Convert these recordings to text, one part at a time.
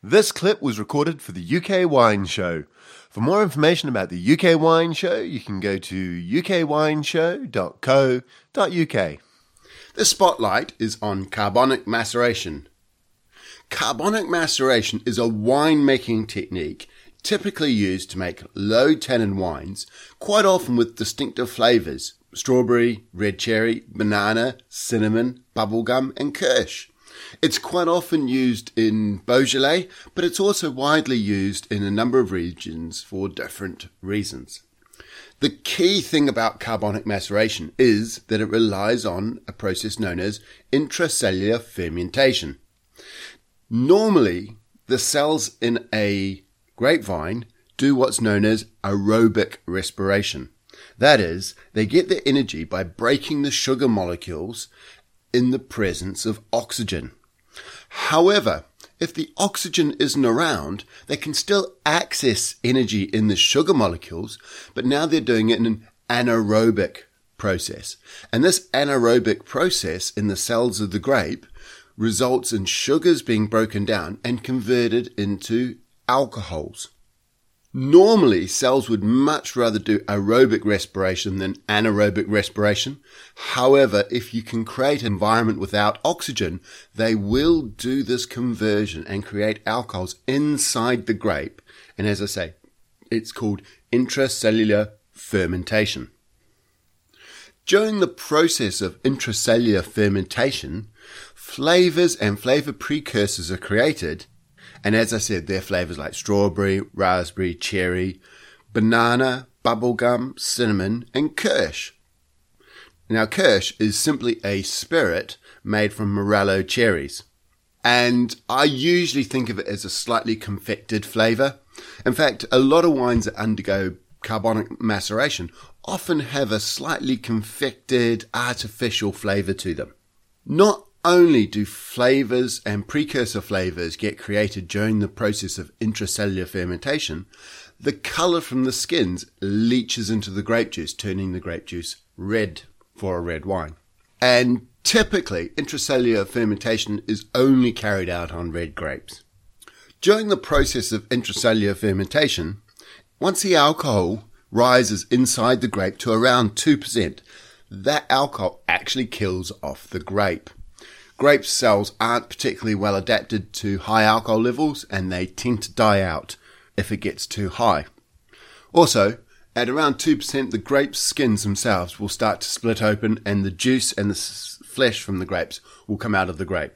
This clip was recorded for the UK Wine Show. For more information about the UK Wine Show, you can go to ukwineshow.co.uk. The spotlight is on carbonic maceration. Carbonic maceration is a winemaking technique typically used to make low tannin wines, quite often with distinctive flavours: strawberry, red cherry, banana, cinnamon, bubblegum and kirsch. It's quite often used in Beaujolais, but it's also widely used in a number of regions for different reasons. The key thing about carbonic maceration is that it relies on a process known as intracellular fermentation. Normally, the cells in a grapevine do what's known as aerobic respiration. That is, they get their energy by breaking the sugar molecules in the presence of oxygen. However, if the oxygen isn't around, they can still access energy in the sugar molecules, but now they're doing it in an anaerobic process. And this anaerobic process in the cells of the grape results in sugars being broken down and converted into alcohols. Normally, cells would much rather do aerobic respiration than anaerobic respiration. However, if you can create an environment without oxygen, they will do this conversion and create alcohols inside the grape. And as I say, it's called intracellular fermentation. During the process of intracellular fermentation, flavors and flavor precursors are created. And as I said, they're flavors like strawberry, raspberry, cherry, banana, bubblegum, cinnamon, and kirsch. Now, kirsch is simply a spirit made from morello cherries. And I usually think of it as a slightly confected flavor. In fact, a lot of wines that undergo carbonic maceration often have a slightly confected, artificial flavor to them. Not only do flavors and precursor flavors get created during the process of intracellular fermentation, the color from the skins leaches into the grape juice, turning the grape juice red for a red wine. And typically, intracellular fermentation is only carried out on red grapes. During the process of intracellular fermentation, once the alcohol rises inside the grape to around 2%, that alcohol actually kills off the grape. Grape cells aren't particularly well adapted to high alcohol levels, and they tend to die out if it gets too high. Also, at around 2%, the grape skins themselves will start to split open, and the juice and the flesh from the grapes will come out of the grape.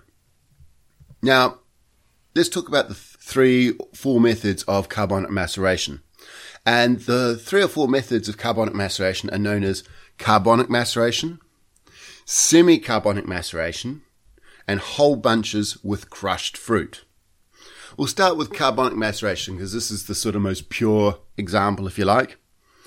Now, let's talk about the 3 or 4 methods of carbonic maceration. And the 3 or 4 methods of carbonic maceration are known as carbonic maceration, semi-carbonic maceration, and whole bunches with crushed fruit. We'll start with carbonic maceration because this is the sort of most pure example, if you like.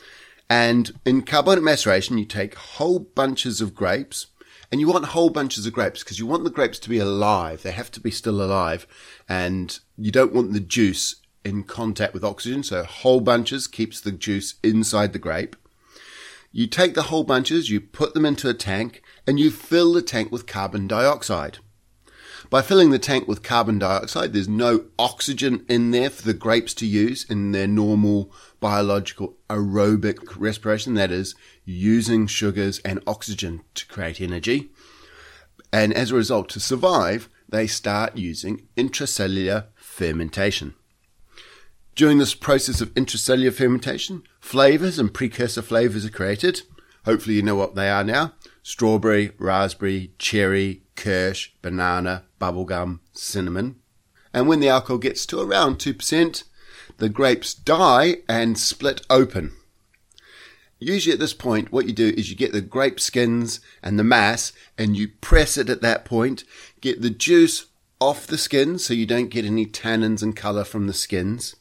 And in carbonic maceration, you take whole bunches of grapes, and you want whole bunches of grapes because you want the grapes to be alive. They have to be still alive, and you don't want the juice in contact with oxygen, so whole bunches keeps the juice inside the grape. You take the whole bunches, you put them into a tank, and you fill the tank with carbon dioxide. By filling the tank with carbon dioxide, there's no oxygen in there for the grapes to use in their normal biological aerobic respiration, that is, using sugars and oxygen to create energy. And as a result, to survive, they start using intracellular fermentation. During this process of intracellular fermentation, flavors and precursor flavors are created. Hopefully you know what they are now. Strawberry, raspberry, cherry, kirsch, banana, bubblegum, cinnamon. And when the alcohol gets to around 2%, the grapes die and split open. Usually at this point, what you do is you get the grape skins and the mass and you press it at that point, get the juice off the skins so you don't get any tannins and color from the skins.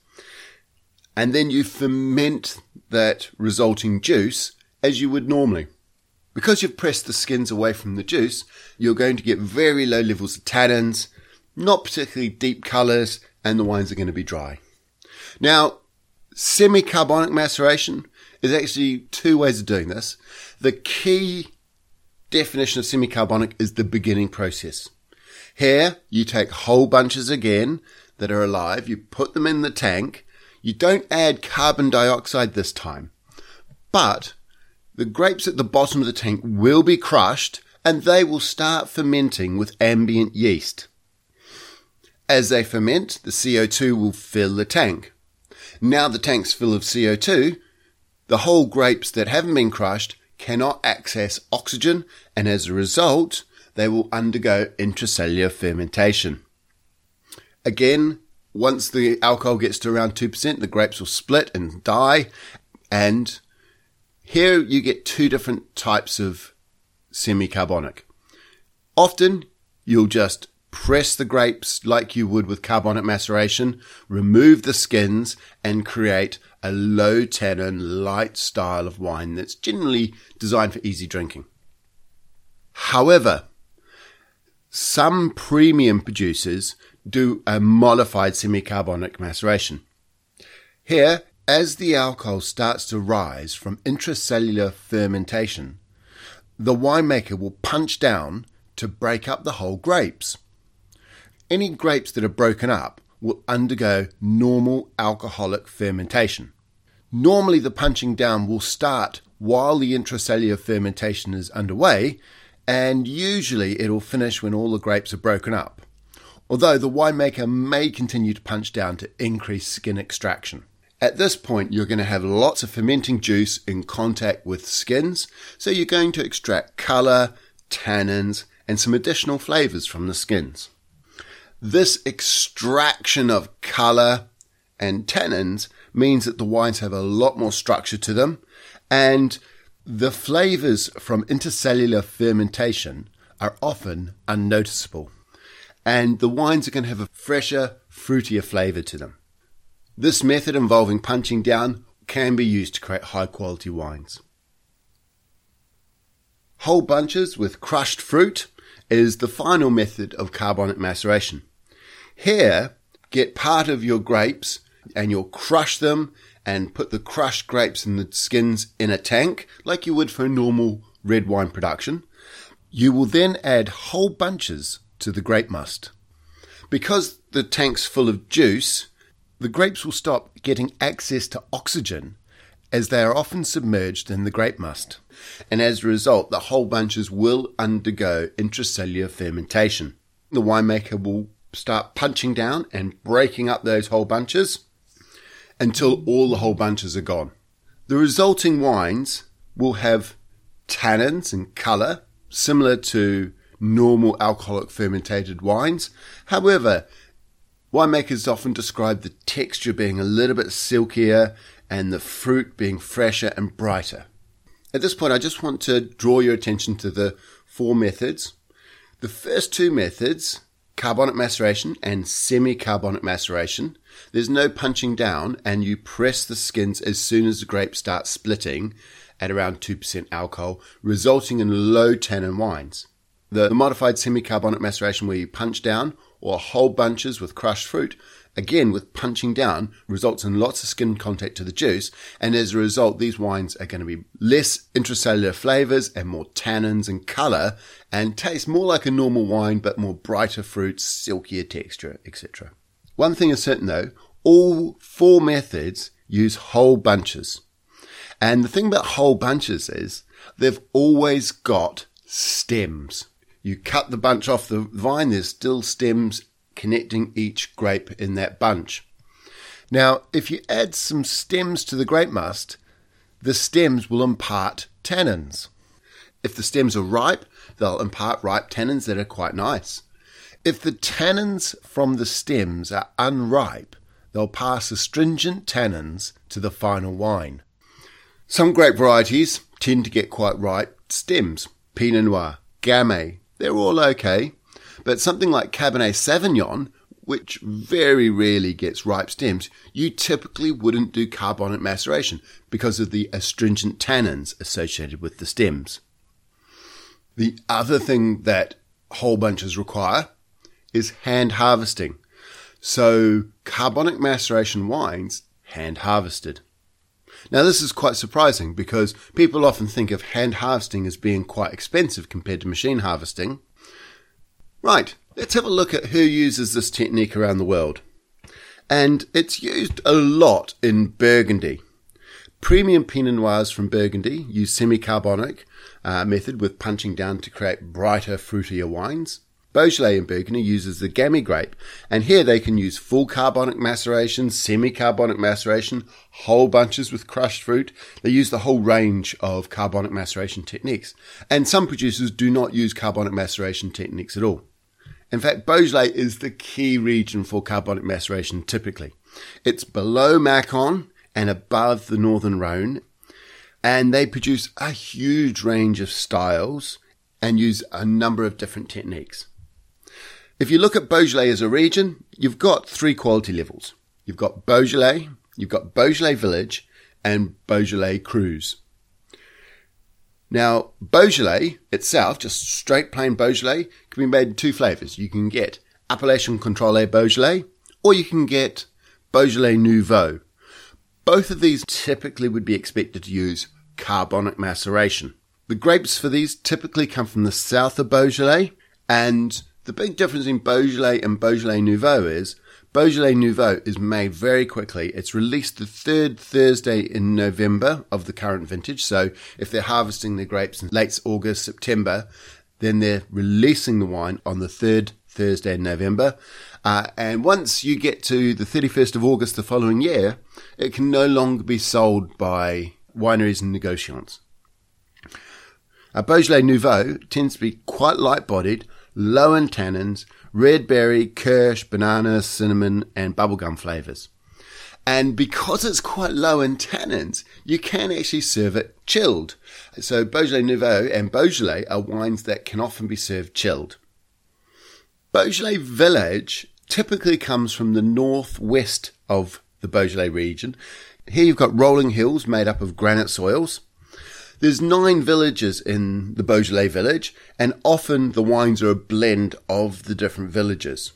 And then you ferment that resulting juice as you would normally. Because you've pressed the skins away from the juice, you're going to get very low levels of tannins, not particularly deep colours, and the wines are going to be dry. Now, semi-carbonic maceration is actually 2 ways of doing this. The key definition of semi-carbonic is the beginning process. Here, you take whole bunches again, that are alive, you put them in the tank. You don't add carbon dioxide this time, but the grapes at the bottom of the tank will be crushed and they will start fermenting with ambient yeast. As they ferment, the CO2 will fill the tank. Now the tank's full of CO2, the whole grapes that haven't been crushed cannot access oxygen, and as a result, they will undergo intracellular fermentation. Again, once the alcohol gets to around 2%, the grapes will split and die, and here you get two different types of semi-carbonic. Often, you'll just press the grapes like you would with carbonic maceration, remove the skins, and create a low tannin, light style of wine that's generally designed for easy drinking. However, some premium producers do a modified semi-carbonic maceration. Here, as the alcohol starts to rise from intracellular fermentation, the winemaker will punch down to break up the whole grapes. Any grapes that are broken up will undergo normal alcoholic fermentation. Normally the punching down will start while the intracellular fermentation is underway, and usually it will finish when all the grapes are broken up, although the winemaker may continue to punch down to increase skin extraction. At this point, you're going to have lots of fermenting juice in contact with skins, so you're going to extract colour, tannins, and some additional flavours from the skins. This extraction of colour and tannins means that the wines have a lot more structure to them, and the flavours from intercellular fermentation are often unnoticeable, and the wines are going to have a fresher, fruitier flavour to them. This method involving punching down can be used to create high quality wines. Whole bunches with crushed fruit is the final method of carbonic maceration. Here, get part of your grapes and you'll crush them and put the crushed grapes and the skins in a tank like you would for a normal red wine production. You will then add whole bunches to the grape must. Because the tank's full of juice, the grapes will stop getting access to oxygen as they are often submerged in the grape must. And as a result, the whole bunches will undergo intracellular fermentation. The winemaker will start punching down and breaking up those whole bunches until all the whole bunches are gone. The resulting wines will have tannins and colour similar to normal alcoholic fermented wines. However, winemakers often describe the texture being a little bit silkier and the fruit being fresher and brighter. At this point, I just want to draw your attention to the four methods. The first two methods, carbonic maceration and semi-carbonic maceration, there's no punching down and you press the skins as soon as the grapes start splitting at around 2% alcohol, resulting in low tannin wines. The modified semi-carbonic maceration where you punch down or whole bunches with crushed fruit, again with punching down, results in lots of skin contact to the juice, and as a result these wines are going to be less intracellular flavours and more tannins and colour and taste more like a normal wine but more brighter fruits, silkier texture, etc. One thing is certain though, all four methods use whole bunches. And the thing about whole bunches is they've always got stems. You cut the bunch off the vine, there's still stems connecting each grape in that bunch. Now, if you add some stems to the grape must, the stems will impart tannins. If the stems are ripe, they'll impart ripe tannins that are quite nice. If the tannins from the stems are unripe, they'll pass astringent tannins to the final wine. Some grape varieties tend to get quite ripe stems. Pinot Noir, Gamay, they're all okay. But something like Cabernet Sauvignon, which very rarely gets ripe stems, you typically wouldn't do carbonic maceration because of the astringent tannins associated with the stems. The other thing that whole bunches require is hand harvesting. So carbonic maceration wines hand harvested. Now this is quite surprising because people often think of hand harvesting as being quite expensive compared to machine harvesting. Right, let's have a look at who uses this technique around the world. and it's used a lot in Burgundy. Premium Pinot Noirs from Burgundy use semi-carbonic method with punching down to create brighter, fruitier wines. Beaujolais in Burgundy uses the Gamay grape, and here they can use full carbonic maceration, semi-carbonic maceration, whole bunches with crushed fruit. They use the whole range of carbonic maceration techniques. And some producers do not use carbonic maceration techniques at all. In fact, Beaujolais is the key region for carbonic maceration typically. It's below Macon and above the Northern Rhone, and they produce a huge range of styles and use a number of different techniques. If you look at Beaujolais as a region, you've got 3 quality levels. You've got Beaujolais, you've got Beaujolais Village, and Beaujolais Crus. Now, Beaujolais itself, just straight plain Beaujolais, can be made in 2 flavours. You can get Appellation Contrôlée Beaujolais, or you can get Beaujolais Nouveau. Both of these typically would be expected to use carbonic maceration. The grapes for these typically come from the south of Beaujolais, and the big difference in Beaujolais and Beaujolais Nouveau is Beaujolais Nouveau is made very quickly. It's released the 3rd Thursday in November of the current vintage. So if they're harvesting their grapes in late August, September, then they're releasing the wine on the 3rd Thursday in November. And once you get to the 31st of August the following year, it can no longer be sold by wineries and negociants. Beaujolais Nouveau tends to be quite light-bodied, low in tannins, red berry, kirsch, banana, cinnamon, and bubblegum flavours. And because it's quite low in tannins, you can actually serve it chilled. So Beaujolais Nouveau and Beaujolais are wines that can often be served chilled. Beaujolais Village typically comes from the northwest of the Beaujolais region. Here you've got rolling hills made up of granite soils. There's 9 villages in the Beaujolais village, and often the wines are a blend of the different villages.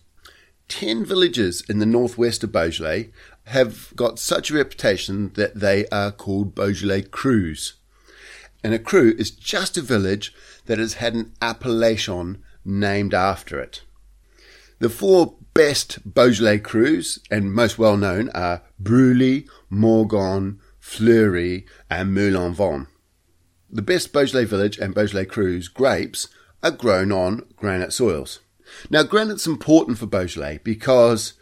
10 villages in the northwest of Beaujolais have got such a reputation that they are called Beaujolais Crus. And a cru is just a village that has had an appellation named after it. The 4 best Beaujolais crus, and most well known, are Bruley, Morgon, Fleury, and Moulin Vent. The best Beaujolais Village and Beaujolais Crus grapes are grown on granite soils. Now, granite's important for Beaujolais because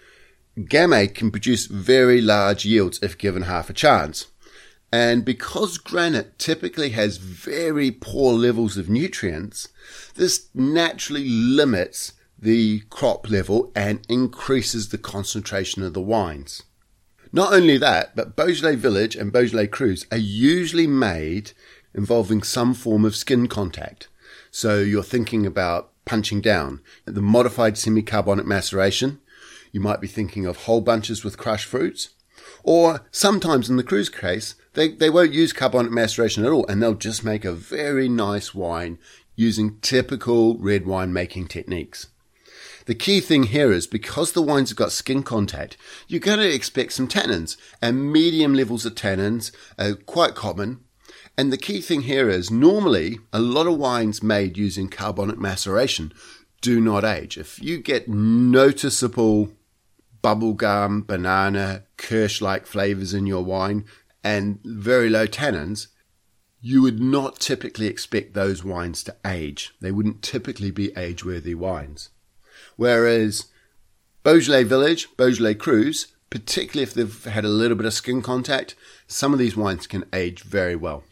Gamay can produce very large yields if given half a chance. And because granite typically has very poor levels of nutrients, this naturally limits the crop level and increases the concentration of the wines. Not only that, but Beaujolais Village and Beaujolais Crus are usually made involving some form of skin contact. So you're thinking about punching down. The modified semi-carbonic maceration, you might be thinking of whole bunches with crushed fruits. Or sometimes in the Crus case, they won't use carbonic maceration at all, and they'll just make a very nice wine using typical red wine making techniques. The key thing here is because the wines have got skin contact, you're going to expect some tannins, and medium levels of tannins are quite common. And the key thing here is normally a lot of wines made using carbonic maceration do not age. If you get noticeable bubblegum, banana, kirsch-like flavors in your wine and very low tannins, you would not typically expect those wines to age. They wouldn't typically be age-worthy wines. Whereas Beaujolais Village, Beaujolais Crus, particularly if they've had a little bit of skin contact, some of these wines can age very well.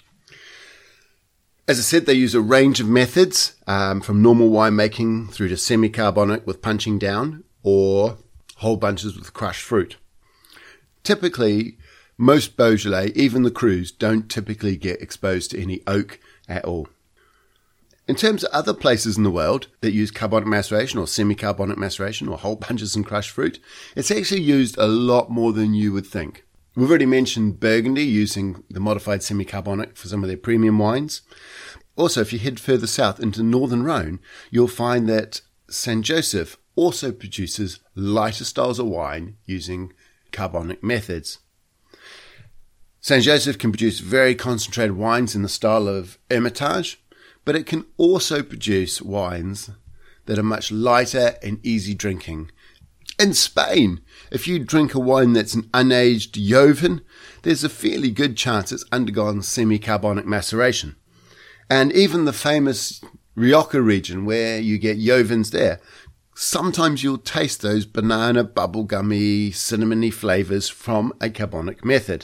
As I said, they use a range of methods, from normal winemaking through to semi-carbonic with punching down or whole bunches with crushed fruit. Typically, most Beaujolais, even the Crus, don't typically get exposed to any oak at all. In terms of other places in the world that use carbonic maceration or semi-carbonic maceration or whole bunches and crushed fruit, it's actually used a lot more than you would think. We've already mentioned Burgundy using the modified semi-carbonic for some of their premium wines. Also, if you head further south into Northern Rhone, you'll find that Saint Joseph also produces lighter styles of wine using carbonic methods. Saint Joseph can produce very concentrated wines in the style of Hermitage, but it can also produce wines that are much lighter and easy drinking. In Spain, if you drink a wine that's an unaged Joven, there's a fairly good chance it's undergone semi-carbonic maceration. And even the famous Rioja region where you get Jovens there, sometimes you'll taste those banana, bubblegummy, cinnamony flavours from a carbonic method.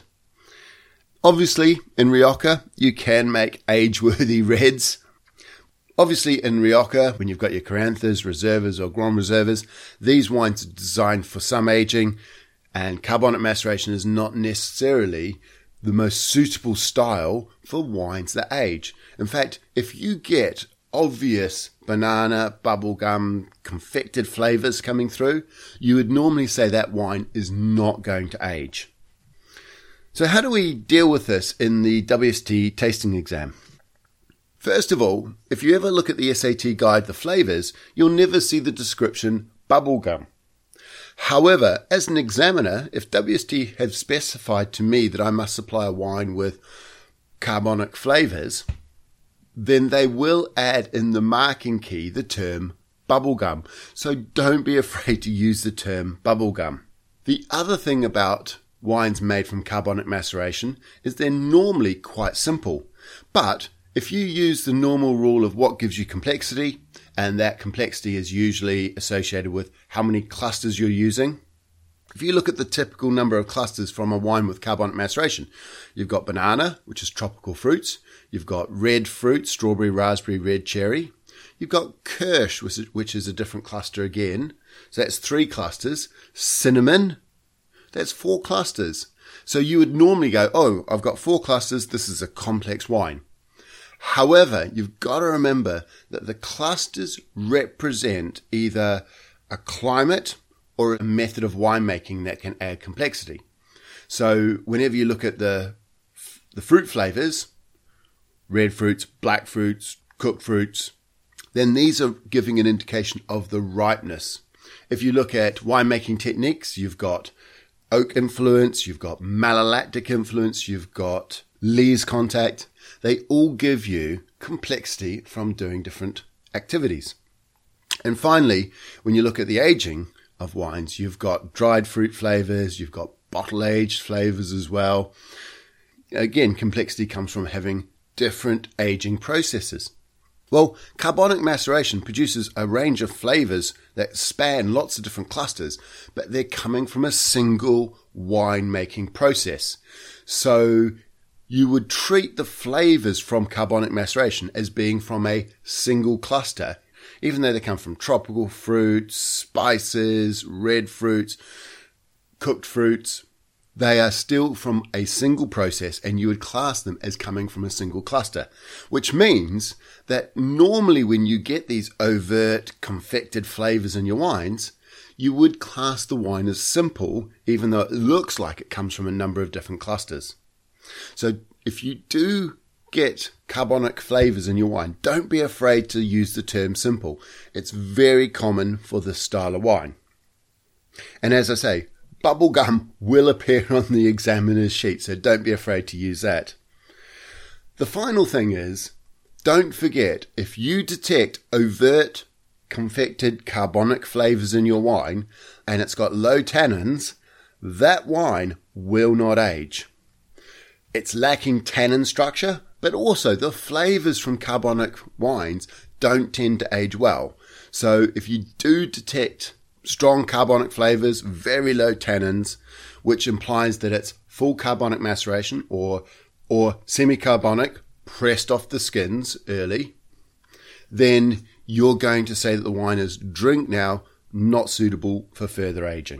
Obviously, in Rioja, you can make age-worthy reds. Obviously, in Rioja, when you've got your Caranthas, Reservas or Grand Reservas, these wines are designed for some aging, and carbonic maceration is not necessarily the most suitable style for wines that age. In fact, if you get obvious banana, bubblegum, confected flavours coming through, you would normally say that wine is not going to age. So how do we deal with this in the WST tasting exam? First of all, if you ever look at the SAT guide, the flavours, you'll never see the description bubblegum. However, as an examiner, if WST have specified to me that I must supply a wine with carbonic flavours, then they will add in the marking key the term bubblegum. So don't be afraid to use the term bubblegum. The other thing about wines made from carbonic maceration is they're normally quite simple. But if you use the normal rule of what gives you complexity, and that complexity is usually associated with how many clusters you're using. If you look at the typical number of clusters from a wine with carbonic maceration, you've got banana, which is tropical fruits. You've got red fruit, strawberry, raspberry, red cherry. You've got kirsch, which is a different cluster again. So that's 3 clusters. Cinnamon, that's 4 clusters. So you would normally go, oh, I've got 4 clusters. This is a complex wine. However, you've got to remember that the clusters represent either a climate or a method of winemaking that can add complexity. So whenever you look at the fruit flavors, red fruits, black fruits, cooked fruits, then these are giving an indication of the ripeness. If you look at winemaking techniques, you've got oak influence, you've got malolactic influence, you've got lees contact. They all give you complexity from doing different activities. And finally, when you look at the aging of wines, you've got dried fruit flavors, you've got bottle-aged flavors as well. Again, complexity comes from having different aging processes. Well, carbonic maceration produces a range of flavors that span lots of different clusters, but they're coming from a single wine-making process. So you would treat the flavors from carbonic maceration as being from a single cluster, even though they come from tropical fruits, spices, red fruits, cooked fruits. They are still from a single process, and you would class them as coming from a single cluster, which means that normally when you get these overt confected flavors in your wines, you would class the wine as simple, even though it looks like it comes from a number of different clusters. So if you do get carbonic flavors in your wine, don't be afraid to use the term simple. It's very common for this style of wine. And as I say, bubblegum will appear on the examiner's sheet, so don't be afraid to use that. The final thing is, don't forget, if you detect overt confected carbonic flavors in your wine and it's got low tannins, that wine will not age. It's lacking tannin structure, but also the flavors from carbonic wines don't tend to age well. So if you do detect strong carbonic flavors, very low tannins, which implies that it's full carbonic maceration or semi-carbonic, pressed off the skins early, then you're going to say that the wine is drink now, not suitable for further aging.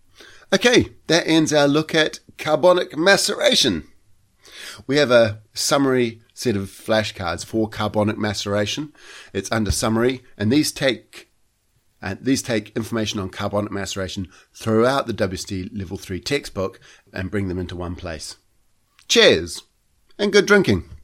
Okay, that ends our look at carbonic maceration. We have a summary set of flashcards for carbonic maceration. It's under summary, and these take information on carbonic maceration throughout the WST Level 3 textbook and bring them into one place. Cheers, and good drinking.